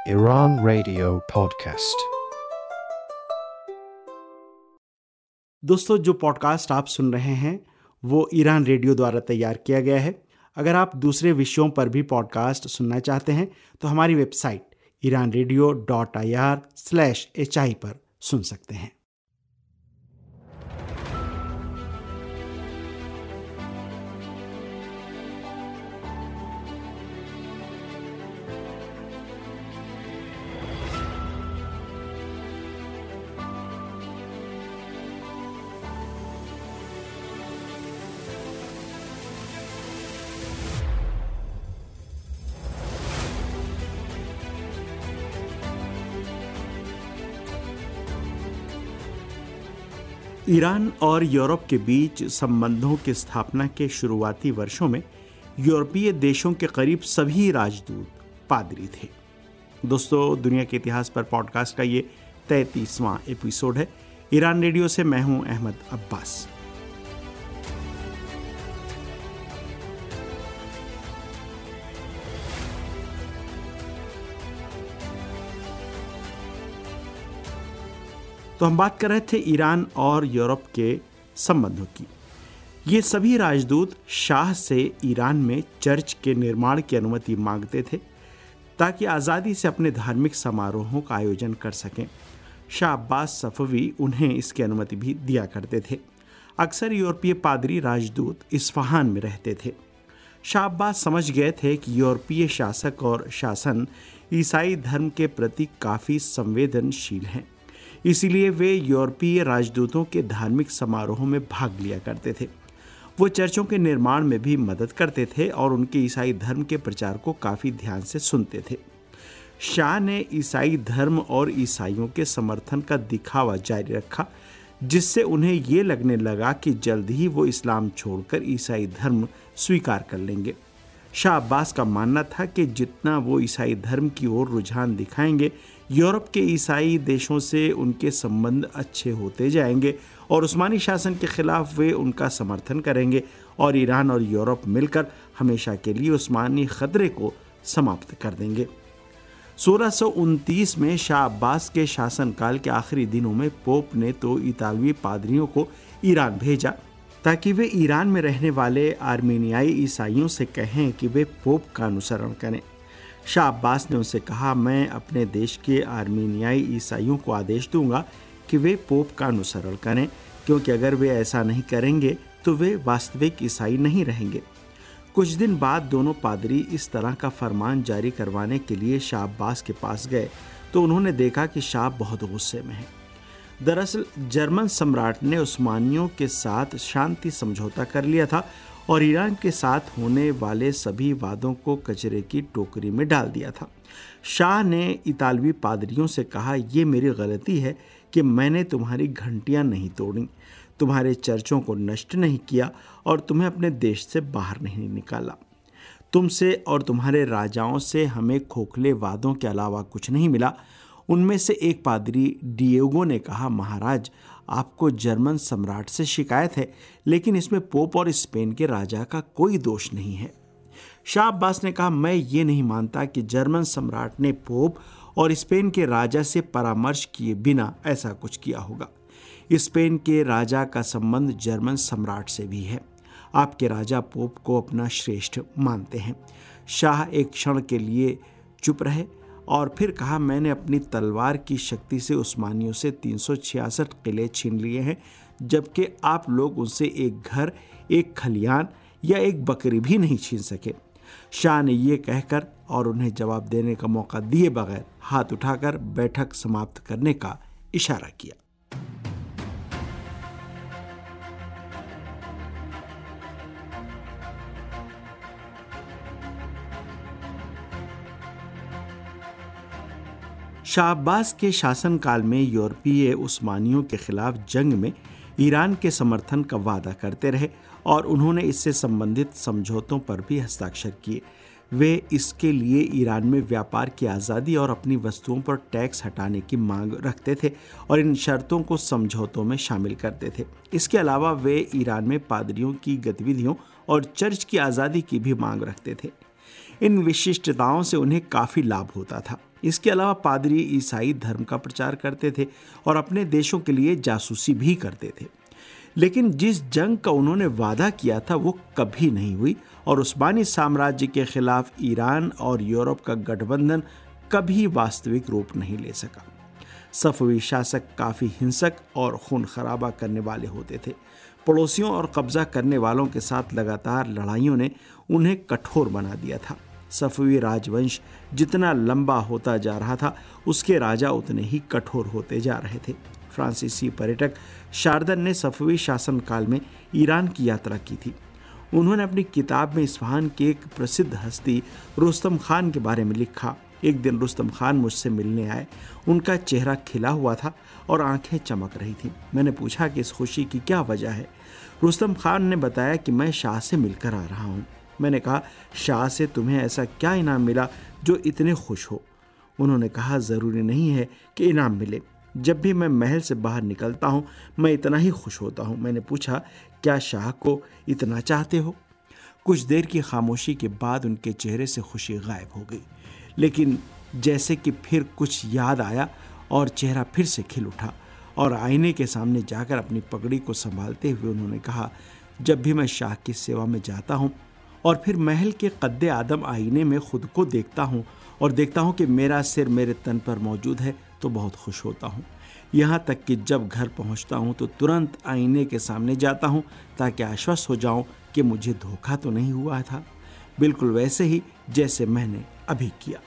Iran Radio Podcast। दोस्तों, जो podcast आप सुन रहे हैं वो ईरान रेडियो द्वारा तैयार किया गया है। अगर आप दूसरे विषयों पर भी पॉडकास्ट सुनना चाहते हैं तो हमारी वेबसाइट iranradio.ir/hi पर सुन सकते हैं। ईरान और यूरोप के बीच संबंधों की स्थापना के शुरुआती वर्षों में यूरोपीय देशों के करीब सभी राजदूत पादरी थे। दोस्तों, दुनिया के इतिहास पर पॉडकास्ट का ये 33वां एपिसोड है। ईरान रेडियो से मैं हूं अहमद अब्बास। तो हम बात कर रहे थे ईरान और यूरोप के संबंधों की। ये सभी राजदूत शाह से ईरान में चर्च के निर्माण की अनुमति मांगते थे ताकि आज़ादी से अपने धार्मिक समारोहों का आयोजन कर सकें। शाह अब्बास सफवी उन्हें इसकी अनुमति भी दिया करते थे। अक्सर यूरोपीय पादरी राजदूत इस्फहान में रहते थे। शाह अब्बास समझ गए थे कि यूरोपीय शासक और शासन ईसाई धर्म के प्रति काफ़ी संवेदनशील हैं, इसीलिए वे यूरोपीय राजदूतों के धार्मिक समारोहों में भाग लिया करते थे। वो चर्चों के निर्माण में भी मदद करते थे और उनके ईसाई धर्म के प्रचार को काफ़ी ध्यान से सुनते थे। शाह ने ईसाई धर्म और ईसाइयों के समर्थन का दिखावा जारी रखा, जिससे उन्हें ये लगने लगा कि जल्द ही वो इस्लाम छोड़कर ईसाई धर्म स्वीकार कर लेंगे। शाह अब्बास का मानना था कि जितना वो ईसाई धर्म की ओर रुझान दिखाएंगे, यूरोप के ईसाई देशों से उनके संबंध अच्छे होते जाएंगे और उस्मानी शासन के खिलाफ वे उनका समर्थन करेंगे और ईरान और यूरोप मिलकर हमेशा के लिए उस्मानी खतरे को समाप्त कर देंगे। 1629 में शाह अब्बास के शासनकाल के आखिरी दिनों में पोप ने तो इतालवी पादरियों को ईरान भेजा ताकि वे ईरान में रहने वाले आर्मेनियाई ईसाइयों से कहें कि वे पोप का अनुसरण करें। शाह अब्बास ने उनसे कहा, मैं अपने देश के आर्मेनियाई ईसाइयों को आदेश दूंगा कि वे पोप का अनुसरण करें, क्योंकि अगर वे ऐसा नहीं करेंगे तो वे वास्तविक ईसाई नहीं रहेंगे। कुछ दिन बाद दोनों पादरी इस तरह का फरमान जारी करवाने के लिए शाह अब्बास के पास गए तो उन्होंने देखा कि शाह बहुत गुस्से में है। दरअसल जर्मन सम्राट ने उस्मानियों के साथ शांति समझौता कर लिया था और ईरान के साथ होने वाले सभी वादों को कचरे की टोकरी में डाल दिया था। शाह ने इतालवी पादरियों से कहा, ये मेरी गलती है कि मैंने तुम्हारी घंटियां नहीं तोड़ी, तुम्हारे चर्चों को नष्ट नहीं किया और तुम्हें अपने देश से बाहर नहीं निकाला। तुमसे और तुम्हारे राजाओं से हमें खोखले वादों के अलावा कुछ नहीं मिला। उनमें से एक पादरी डिएगो ने कहा, महाराज, आपको जर्मन सम्राट से शिकायत है, लेकिन इसमें पोप और स्पेन के राजा का कोई दोष नहीं है। शाह अब्बास ने कहा, मैं ये नहीं मानता कि जर्मन सम्राट ने पोप और स्पेन के राजा से परामर्श किए बिना ऐसा कुछ किया होगा। स्पेन के राजा का संबंध जर्मन सम्राट से भी है। आपके राजा पोप को अपना श्रेष्ठ मानते हैं। शाह एक क्षण के लिए चुप रहे और फिर कहा, मैंने अपनी तलवार की शक्ति से उस्मानियों से 366 किले छीन लिए हैं, जबकि आप लोग उनसे एक घर, एक खलियान या एक बकरी भी नहीं छीन सके। शाह ने ये कहकर और उन्हें जवाब देने का मौका दिए बगैर हाथ उठाकर बैठक समाप्त करने का इशारा किया। शाह अब्बास के शासनकाल में यूरोपीय उस्मानियों के खिलाफ जंग में ईरान के समर्थन का वादा करते रहे और उन्होंने इससे संबंधित समझौतों पर भी हस्ताक्षर किए। वे इसके लिए ईरान में व्यापार की आज़ादी और अपनी वस्तुओं पर टैक्स हटाने की मांग रखते थे और इन शर्तों को समझौतों में शामिल करते थे। इसके अलावा वे ईरान में पादरियों की गतिविधियों और चर्च की आज़ादी की भी मांग रखते थे। इन विशिष्टताओं से उन्हें काफ़ी लाभ होता था। इसके अलावा पादरी ईसाई धर्म का प्रचार करते थे और अपने देशों के लिए जासूसी भी करते थे। लेकिन जिस जंग का उन्होंने वादा किया था वो कभी नहीं हुई और उस्मानी साम्राज्य के खिलाफ ईरान और यूरोप का गठबंधन कभी वास्तविक रूप नहीं ले सका। सफवी शासक काफ़ी हिंसक और खून खराबा करने वाले होते थे। पड़ोसियों और कब्जा करने वालों के साथ लगातार लड़ाइयों ने उन्हें कठोर बना दिया था। सफवी राजवंश जितना लंबा होता जा रहा था, उसके राजा उतने ही कठोर होते जा रहे थे। फ्रांसीसी पर्यटक शार्दन ने सफवी शासनकाल में ईरान की यात्रा की थी। उन्होंने अपनी किताब में इस्फहान के एक प्रसिद्ध हस्ती रुस्तम खान के बारे में लिखा। एक दिन रुस्तम खान मुझसे मिलने आए। उनका चेहरा खिला हुआ था और आंखें चमक रही थीं। मैंने पूछा कि इस खुशी की क्या वजह है। रुस्तम खान ने बताया कि मैं शाह से मिलकर आ रहा हूँ। मैंने कहा, शाह से तुम्हें ऐसा क्या इनाम मिला जो इतने खुश हो? उन्होंने कहा, ज़रूरी नहीं है कि इनाम मिले। जब भी मैं महल से बाहर निकलता हूँ मैं इतना ही खुश होता हूँ। मैंने पूछा, क्या शाह को इतना चाहते हो? कुछ देर की खामोशी के बाद उनके चेहरे से खुशी गायब हो गई, लेकिन जैसे कि फिर कुछ याद आया और चेहरा फिर से खिल उठा और आईने के सामने जाकर अपनी पगड़ी को संभालते हुए उन्होंने कहा, जब भी मैं शाह की सेवा में जाता हूँ और फिर महल के कद्दे आदम आईने में खुद को देखता हूँ और देखता हूँ कि मेरा सिर मेरे तन पर मौजूद है तो बहुत खुश होता हूँ। यहाँ तक कि जब घर पहुँचता हूँ तो तुरंत आईने के सामने जाता हूँ ताकि आश्वस्त हो जाऊँ कि मुझे धोखा तो नहीं हुआ था, बिल्कुल वैसे ही जैसे मैंने अभी किया।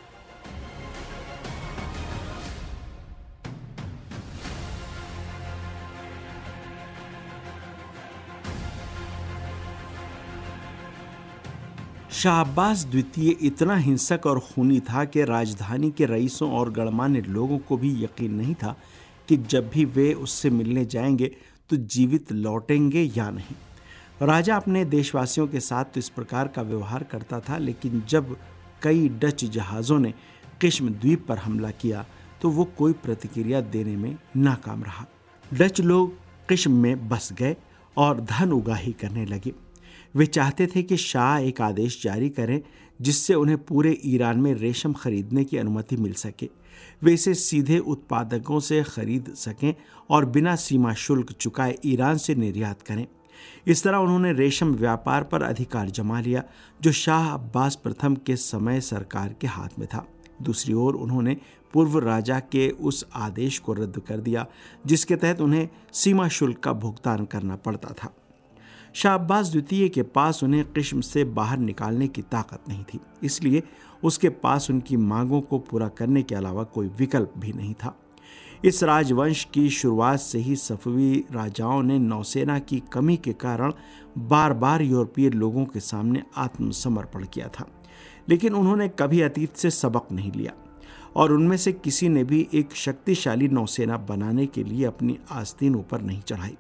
शाह अब्बास द्वितीय इतना हिंसक और खूनी था कि राजधानी के रईसों और गणमान्य लोगों को भी यकीन नहीं था कि जब भी वे उससे मिलने जाएंगे तो जीवित लौटेंगे या नहीं। राजा अपने देशवासियों के साथ तो इस प्रकार का व्यवहार करता था, लेकिन जब कई डच जहाज़ों ने किस्म द्वीप पर हमला किया तो वो कोई प्रतिक्रिया देने में नाकाम रहा। डच लोग किस्म में बस गए और धन उगाही करने लगे। वे चाहते थे कि शाह एक आदेश जारी करें जिससे उन्हें पूरे ईरान में रेशम खरीदने की अनुमति मिल सके। वे इसे सीधे उत्पादकों से खरीद सकें और बिना सीमा शुल्क चुकाए ईरान से निर्यात करें। इस तरह उन्होंने रेशम व्यापार पर अधिकार जमा लिया जो शाह अब्बास प्रथम के समय सरकार के हाथ में था। दूसरी ओर उन्होंने पूर्व राजा के उस आदेश को रद्द कर दिया जिसके तहत उन्हें सीमा शुल्क का भुगतान करना पड़ता था। शाह अब्बास द्वितीय के पास उन्हें किस्म से बाहर निकालने की ताकत नहीं थी, इसलिए उसके पास उनकी मांगों को पूरा करने के अलावा कोई विकल्प भी नहीं था। इस राजवंश की शुरुआत से ही सफवी राजाओं ने नौसेना की कमी के कारण बार बार यूरोपीय लोगों के सामने आत्मसमर्पण किया था, लेकिन उन्होंने कभी अतीत से सबक नहीं लिया और उनमें से किसी ने भी एक शक्तिशाली नौसेना बनाने के लिए अपनी आस्तीन ऊपर नहीं चढ़ाई।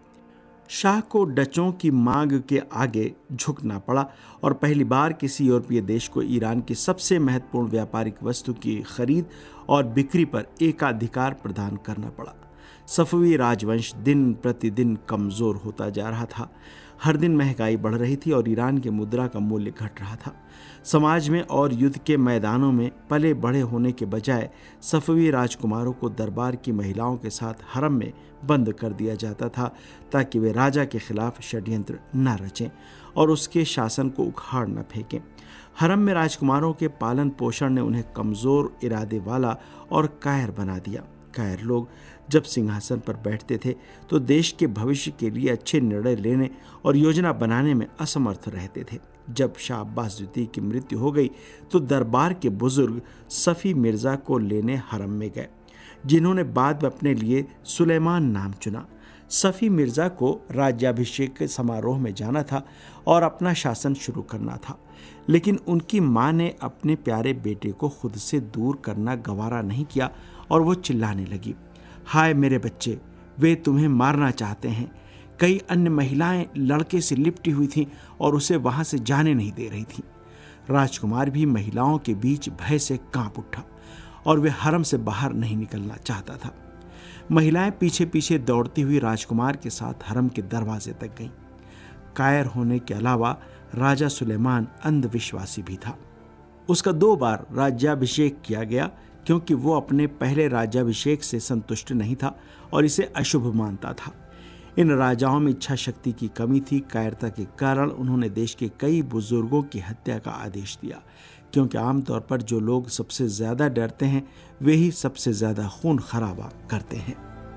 शाह को डचों की मांग के आगे झुकना पड़ा और पहली बार किसी यूरोपीय देश को ईरान की सबसे महत्वपूर्ण व्यापारिक वस्तु की खरीद और बिक्री पर एकाधिकार प्रदान करना पड़ा। सफवी राजवंश दिन प्रतिदिन कमज़ोर होता जा रहा था। हर दिन महंगाई बढ़ रही थी और ईरान के मुद्रा का मूल्य घट रहा था। समाज में और युद्ध के मैदानों में पले बढ़े होने के बजाय सफवी राजकुमारों को दरबार की महिलाओं के साथ हरम में बंद कर दिया जाता था ताकि वे राजा के खिलाफ षड्यंत्र न रचें और उसके शासन को उखाड़ न फेंकें। हरम में राजकुमारों के पालन पोषण ने उन्हें कमज़ोर इरादे वाला और कायर बना दिया। कायर लोग जब सिंहासन पर बैठते थे तो देश के भविष्य के लिए अच्छे निर्णय लेने और योजना बनाने में असमर्थ रहते थे। जब शाह अब्बास द्वितीय की मृत्यु हो गई तो दरबार के बुजुर्ग सफ़ी मिर्ज़ा को लेने हरम में गए, जिन्होंने बाद में अपने लिए सुलेमान नाम चुना। सफ़ी मिर्ज़ा को राज्याभिषेक के समारोह में जाना था और अपना शासन शुरू करना था, लेकिन उनकी माँ ने अपने प्यारे बेटे को खुद से दूर करना गवारा नहीं किया और वो चिल्लाने लगी, हाय मेरे बच्चे, वे तुम्हें मारना चाहते हैं। कई अन्य महिलाएं लड़के से लिपटी हुई थीं और उसे वहां से जाने नहीं दे रही थीं। राजकुमार भी महिलाओं के बीच भय से कांप उठा और वे हरम से बाहर नहीं निकलना चाहता था। महिलाएं पीछे पीछे दौड़ती हुई राजकुमार के साथ हरम के दरवाजे तक गईं। कायर होने के अलावा राजा सुलेमान अंधविश्वासी भी था। उसका 2 बार राज्याभिषेक किया गया क्योंकि वो अपने पहले राज्याभिषेक से संतुष्ट नहीं था और इसे अशुभ मानता था। इन राजाओं में इच्छा शक्ति की कमी थी। कायरता के कारण उन्होंने देश के कई बुजुर्गों की हत्या का आदेश दिया, क्योंकि आमतौर पर जो लोग सबसे ज्यादा डरते हैं वे ही सबसे ज्यादा खून खराबा करते हैं।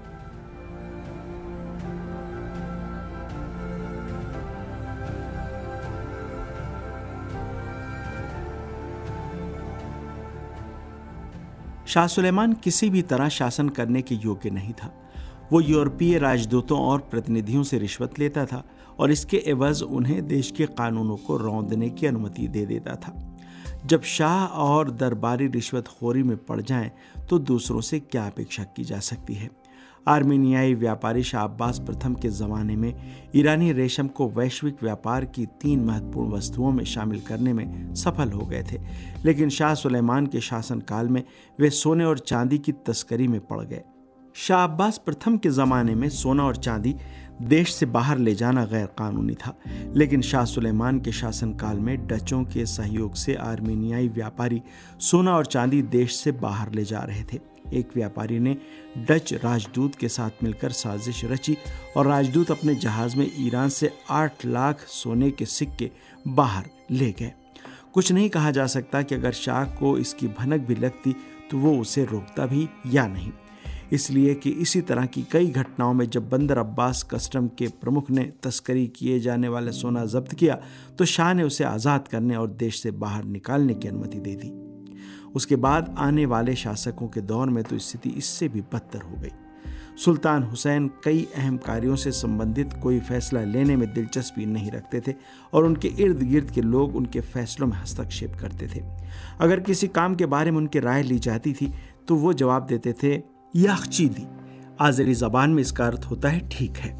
शाह सुलेमान किसी भी तरह शासन करने के योग्य नहीं था। वो यूरोपीय राजदूतों और प्रतिनिधियों से रिश्वत लेता था और इसके एवज उन्हें देश के कानूनों को रौंदने की अनुमति दे देता था। जब शाह और दरबारी रिश्वतखोरी में पड़ जाएं तो दूसरों से क्या अपेक्षा की जा सकती है। आर्मेनियाई व्यापारी शाह अब्बास प्रथम के ज़माने में ईरानी रेशम को वैश्विक व्यापार की 3 महत्वपूर्ण वस्तुओं में शामिल करने में सफल हो गए थे, लेकिन शाह सुलेमान के शासनकाल में वे सोने और चांदी की तस्करी में पड़ गए। शाह अब्बास प्रथम के ज़माने में सोना और चांदी देश से बाहर ले जाना गैर कानूनी था, लेकिन शाह सुलेमान के शासनकाल में डचों के सहयोग से आर्मेनियाई व्यापारी सोना और चांदी देश से बाहर ले जा रहे थे। एक व्यापारी ने डच राजदूत के साथ मिलकर साजिश रची और राजदूत अपने जहाज में ईरान से 8 लाख सोने के सिक्के बाहर ले गए। कुछ नहीं कहा जा सकता कि अगर शाह को इसकी भनक भी लगती तो वो उसे रोकता भी या नहीं, इसलिए कि इसी तरह की कई घटनाओं में जब बंदर अब्बास कस्टम के प्रमुख ने तस्करी किए जाने वाले सोना जब्त किया तो शाह ने उसे आज़ाद करने और देश से बाहर निकालने की अनुमति दे दी। उसके बाद आने वाले शासकों के दौर में तो स्थिति इससे भी बदतर हो गई। सुल्तान हुसैन कई अहम कार्यों से संबंधित कोई फैसला लेने में दिलचस्पी नहीं रखते थे और उनके इर्द गिर्द के लोग उनके फैसलों में हस्तक्षेप करते थे। अगर किसी काम के बारे में उनकी राय ली जाती थी तो वो जवाब देते थे याखचीदी। आज़री ज़बान में इसका अर्थ होता है ठीक है।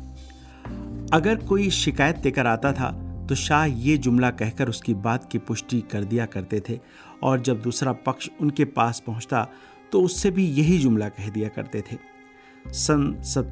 अगर कोई शिकायत देकर आता था तो शाह ये जुमला कहकर उसकी बात की पुष्टि कर दिया करते थे और जब दूसरा पक्ष उनके पास पहुंचता तो उससे भी यही जुमला कह दिया करते थे। सन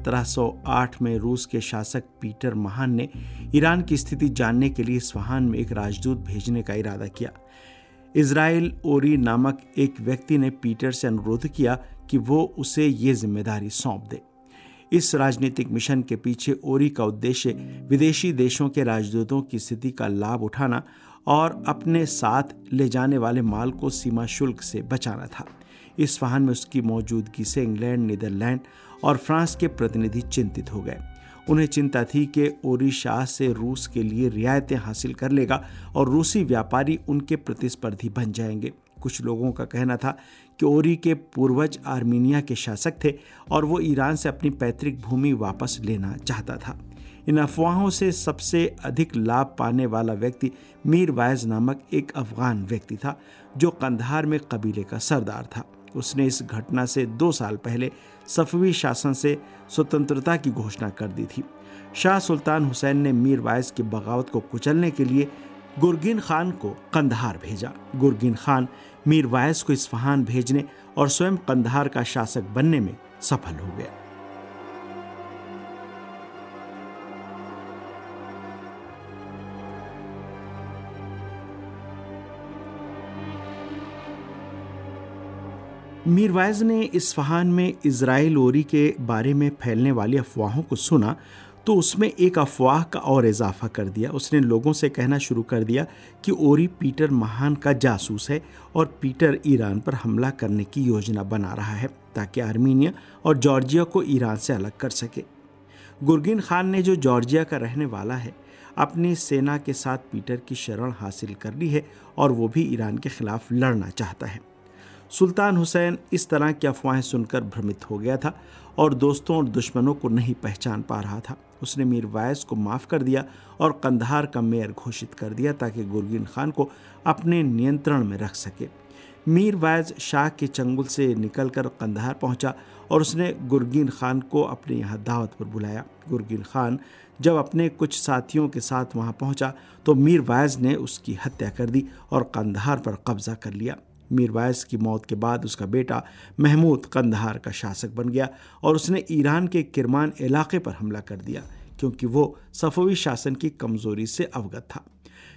1708 में रूस के शासक पीटर महान ने ईरान की स्थिति जानने के लिए इस्फहान में एक राजदूत भेजने का इरादा किया। इज़राइल ओरी नामक एक व्यक्ति ने पीटर से अनुरोध किया कि वो उसे ये जिम्मेदारी सौंप दे। इस राजनीतिक मिशन के पीछे ओरी का उद्देश्य विदेशी देशों के राजदूतों की स्थिति का लाभ उठाना और अपने साथ ले जाने वाले माल को सीमा शुल्क से बचाना था। इस्फहान में उसकी मौजूदगी से इंग्लैंड, नीदरलैंड और फ्रांस के प्रतिनिधि चिंतित हो गए। उन्हें चिंता थी कि ओरी शाह से रूस के लिए रियायतें हासिल कर लेगा और रूसी व्यापारी उनके प्रतिस्पर्धी बन जाएंगे। कुछ लोगों का कहना था कि ओरी के पूर्वज आर्मीनिया के शासक थे और वो ईरान से अपनी पैतृक भूमि वापस लेना चाहता था। इन अफवाहों से सबसे अधिक लाभ पाने वाला व्यक्ति मीर वाइज नामक एक अफगान व्यक्ति था जो कंधार में कबीले का सरदार था। उसने इस घटना से 2 साल पहले सफवी शासन से स्वतंत्रता की घोषणा कर दी थी। शाह सुल्तान हुसैन ने मीर वाइज की बगावत को कुचलने के लिए गुरगिन खान को कंधार भेजा। गुरगिन खान मीर वाइज को इस्फहान भेजने और स्वयं कंधार का शासक बनने में सफल हो गया। मीर वाइज ने इस्फहान में इज़राइल ओरी के बारे में फैलने वाली अफवाहों को सुना तो उसमें एक अफवाह का और इजाफा कर दिया। उसने लोगों से कहना शुरू कर दिया कि ओरी पीटर महान का जासूस है और पीटर ईरान पर हमला करने की योजना बना रहा है ताकि आर्मीनिया और जॉर्जिया को ईरान से अलग कर सके। गुरगिन खान ने, जो जॉर्जिया का रहने वाला है, अपनी सेना के साथ पीटर की शरण हासिल कर ली है और वो भी ईरान के खिलाफ लड़ना चाहता है। सुल्तान हुसैन इस तरह की अफवाहें सुनकर भ्रमित हो गया था और दोस्तों और दुश्मनों को नहीं पहचान पा रहा था। उसने मीर वाइज को माफ़ कर दिया और कंधार का मेयर घोषित कर दिया ताकि गुरगिन खान को अपने नियंत्रण में रख सके। मीर वाइज शाह के चंगुल से निकलकर कंधार पहुंचा और उसने गुरगिन खान को अपने यहाँ दावत पर बुलाया। गुरगिन खान जब अपने कुछ साथियों के साथ वहाँ पहुँचा तो मीर वाइज ने उसकी हत्या कर दी और कंधार पर कब्जा कर लिया। मीर वाइज की मौत के बाद उसका बेटा महमूद कंधार का शासक बन गया और उसने ईरान के किरमान इलाके पर हमला कर दिया क्योंकि वो सफवी शासन की कमजोरी से अवगत था।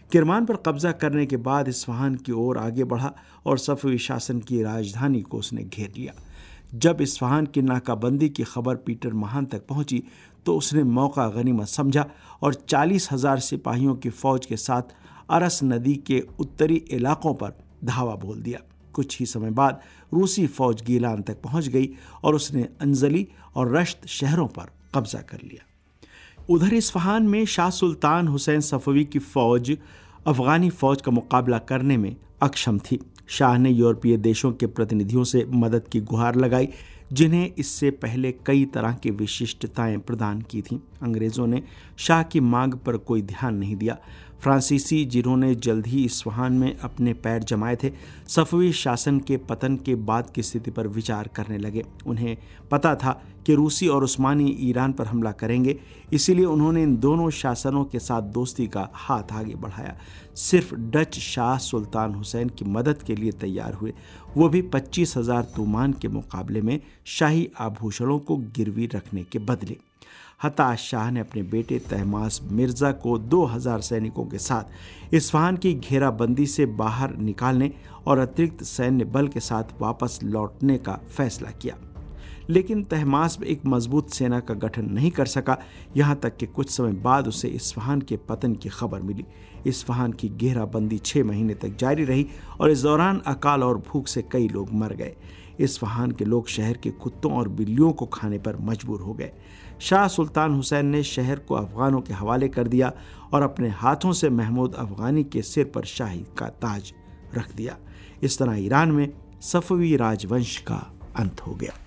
किरमान पर कब्जा करने के बाद इस्फहान की ओर आगे बढ़ा और सफवी शासन की राजधानी को उसने घेर लिया। जब इस्फहान की नाकाबंदी की खबर पीटर महान तक पहुंची तो उसने मौका गनीमत समझा और 40,000 सिपाहियों की फौज के साथ अरस नदी के उत्तरी इलाकों पर धावा बोल दिया। कुछ ही समय बाद रूसी फौज गीलान तक पहुंच गई और उसने अंजली और रश्त शहरों पर कब्जा कर लिया। उधर इस्फहान में शाह सुल्तान हुसैन सफवी की फौज अफगानी फौज का मुकाबला करने में अक्षम थी। शाह ने यूरोपीय देशों के प्रतिनिधियों से मदद की गुहार लगाई, जिन्हें इससे पहले कई तरह की विशिष्टताएं प्रदान की थीं। अंग्रेज़ों ने शाह की मांग पर कोई ध्यान नहीं दिया। फ्रांसीसी, जिन्होंने जल्द ही इस्फहान में अपने पैर जमाए थे, सफवी शासन के पतन के बाद की स्थिति पर विचार करने लगे। उन्हें पता था कि रूसी और उस्मानी ईरान पर हमला करेंगे, इसीलिए उन्होंने इन दोनों शासनों के साथ दोस्ती का हाथ आगे बढ़ाया। सिर्फ डच शाह सुल्तान हुसैन की मदद के लिए तैयार हुए, वो भी 25,000 तूमान के मुकाबले में शाही आभूषणों को गिरवी रखने के बदले। हताश शाह ने अपने बेटे तहमास मिर्ज़ा को 2,000 सैनिकों के साथ इस्फहान की घेराबंदी से बाहर निकालने और अतिरिक्त सैन्य बल के साथ वापस लौटने का फैसला किया। लेकिन तहमास एक मजबूत सेना का गठन नहीं कर सका, यहाँ तक कि कुछ समय बाद उसे इस्फहान के पतन की खबर मिली। इस्फहान की घेराबंदी 6 महीने तक जारी रही और इस दौरान अकाल और भूख से कई लोग मर गए। इस्फहान के लोग शहर के कुत्तों और बिल्लियों को खाने पर मजबूर हो गए। शाह सुल्तान हुसैन ने शहर को अफगानों के हवाले कर दिया और अपने हाथों से महमूद अफगानी के सिर पर शाही का ताज रख दिया। इस तरह ईरान में सफवी राजवंश का अंत हो गया।